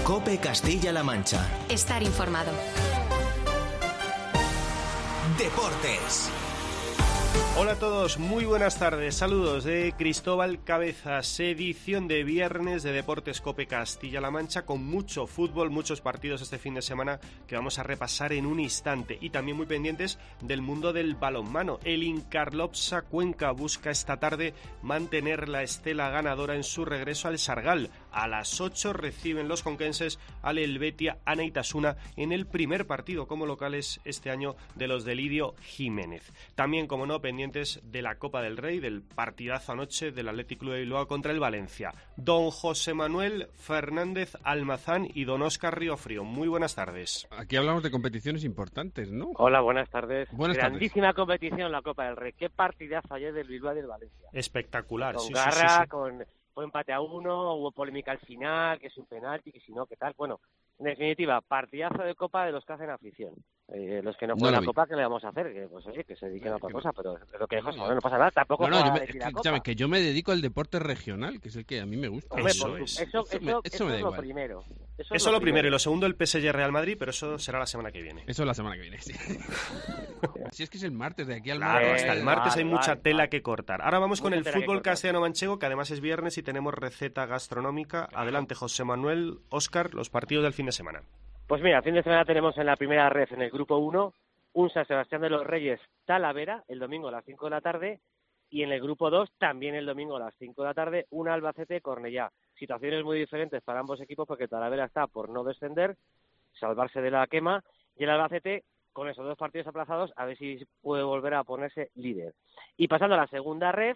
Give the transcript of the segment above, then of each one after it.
COPE Castilla-La Mancha. Estar informado. Deportes. Hola a todos, muy buenas tardes, saludos de Cristóbal Cabezas, edición de viernes de Deportes COPE Castilla-La Mancha con mucho fútbol, muchos partidos este fin de semana que vamos a repasar en un instante y también muy pendientes del mundo del balonmano. El Incarlopsa Cuenca busca esta tarde mantener la estela ganadora en su regreso al Sargal. A las 8 reciben los conquenses al Helvetia Anaitasuna en el primer partido como locales este año de los de Lidio Jiménez. También, como no, pendientes de la Copa del Rey, del partidazo anoche del Athletic Club de Bilbao contra el Valencia. Don José Manuel Fernández Almazán y don Óscar Riofrío. Muy buenas tardes. Aquí hablamos de competiciones importantes, ¿no? Hola, buenas tardes. Grandísima tardes. Competición la Copa del Rey. Qué partidazo ayer del Bilbao y del Valencia. Espectacular. Con sí, garra, sí. fue empate a 1, hubo polémica al final, que es un penalti, que si no, ¿qué tal? Bueno, en definitiva, partidazo de Copa de los que hacen afición. Los que no juegan la Copa, ¿qué le vamos a hacer? Que, pues oye, que se dediquen a otra cosa, pero lo que no pasa nada, tampoco que yo me dedico al deporte regional, que es el que a mí me gusta. Hombre, eso es lo primero. Eso es lo primero, y lo segundo el PSG Real Madrid, pero eso será la semana que viene. Eso es la semana que viene, sí. Si es que es el martes, de aquí al martes. Claro, hasta el martes hay mucha tela que cortar. Ahora vamos con el fútbol castellano-manchego, que además es viernes y tenemos receta gastronómica. Adelante, José Manuel, Óscar, los partidos del fin de semana. Pues mira, fin de semana tenemos en la primera ref, en el grupo 1, un San Sebastián de los Reyes Talavera, el domingo a las 5 de la tarde, y en el grupo 2, también el domingo a las 5 de la tarde, un Albacete Cornellá. Situaciones muy diferentes para ambos equipos porque Talavera está por no descender, salvarse de la quema, y el Albacete, con esos dos partidos aplazados, a ver si puede volver a ponerse líder. Y pasando a la segunda ref,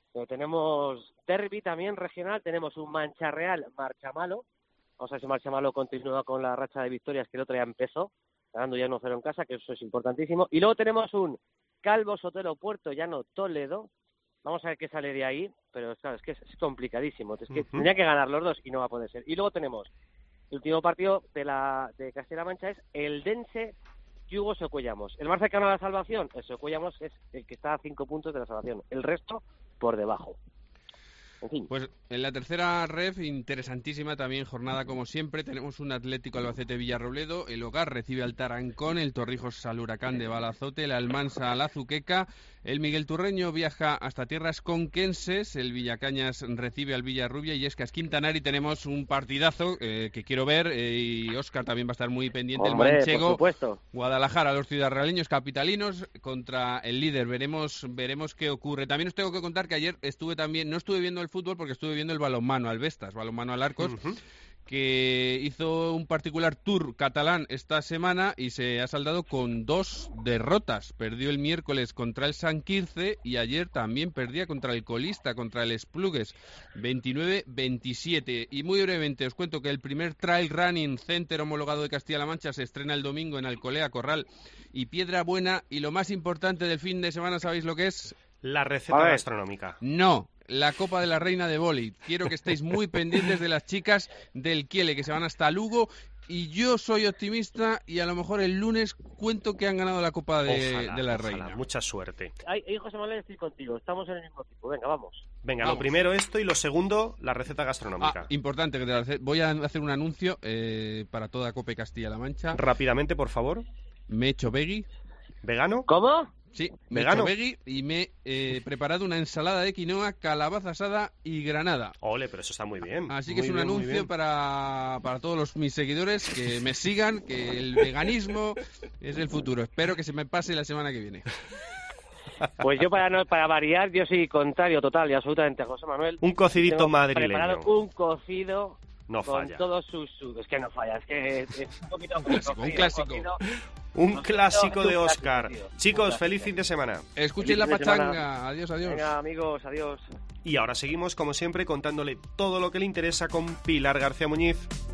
tenemos derbi también regional, tenemos un Mancha Real Marchamalo. Vamos a ver si Marchamalo continúa con la racha de victorias que el otro día empezó, ganando ya 1-0 en casa, que eso es importantísimo. Y luego tenemos un Calvo Sotelo Puerto Llano Toledo. Vamos a ver qué sale de ahí, pero claro, es que es complicadísimo. Es que tendría que ganar los dos y no va a poder ser. Y luego tenemos el último partido de Castilla-La Mancha, es el Dense Yugo Socuellamos. El más cercano a la salvación, el Socuellamos es el que está a 5 puntos de la salvación. El resto, por debajo. En fin. Pues en la tercera ref, interesantísima también jornada como siempre, tenemos un Atlético Albacete Villarrobledo, el Hogar recibe al Tarancón, el Torrijos al Huracán de Balazote, el Almansa al Azuqueca, el Miguel Turreño viaja hasta tierras conquenses, el Villacañas recibe al Villarrubia y Escas Quintanari. Tenemos un partidazo que quiero ver y Óscar también va a estar muy pendiente. Hombre, el Manchego, por supuesto. Guadalajara, los ciudadrealeños capitalinos contra el líder. Veremos qué ocurre. También os tengo que contar que ayer no estuve viendo el fútbol porque estuve viendo el balonmano al Vestas, balonmano al Arcos, que hizo un particular tour catalán esta semana y se ha saldado con 2 derrotas. Perdió el miércoles contra el Sant Quirze y ayer también perdía contra el colista, contra el Esplugues, 29-27. Y muy brevemente os cuento que el primer Trail Running Center homologado de Castilla-La Mancha se estrena el domingo en Alcolea, Corral y Piedra Buena. Y lo más importante del fin de semana, ¿sabéis lo que es? La receta gastronómica. No. La Copa de la Reina de Vóley. Quiero que estéis muy pendientes de las chicas del Kiele, que se van hasta Lugo. Y yo soy optimista y a lo mejor el lunes cuento que han ganado la Copa de la Reina. Mucha suerte. José Manuel, estoy contigo. Estamos en el mismo equipo. Venga, vamos. Lo primero esto y lo segundo, la receta gastronómica. Importante, voy a hacer un anuncio para toda COPE Castilla-La Mancha. Rápidamente, por favor. Me he hecho veggie. ¿Vegano? ¿Cómo? Sí, vegano. Veggie y me he preparado una ensalada de quinoa, calabaza asada y granada. Ole, pero eso está muy bien. Así que es un anuncio para todos mis seguidores que me sigan, que el veganismo es el futuro. Espero que se me pase la semana que viene. Pues yo para variar, yo soy contrario total y absolutamente a José Manuel. Un cocidito madrileño. Preparado un cocido no con falla. Todos sus... Es que no falla, es que es un poquito... un clásico. Un clásico de Óscar. Chicos, feliz fin de semana. Escuchen la pachanga. Adiós. Venga, amigos, adiós. Y ahora seguimos, como siempre, contándole todo lo que le interesa con Pilar García Muñiz.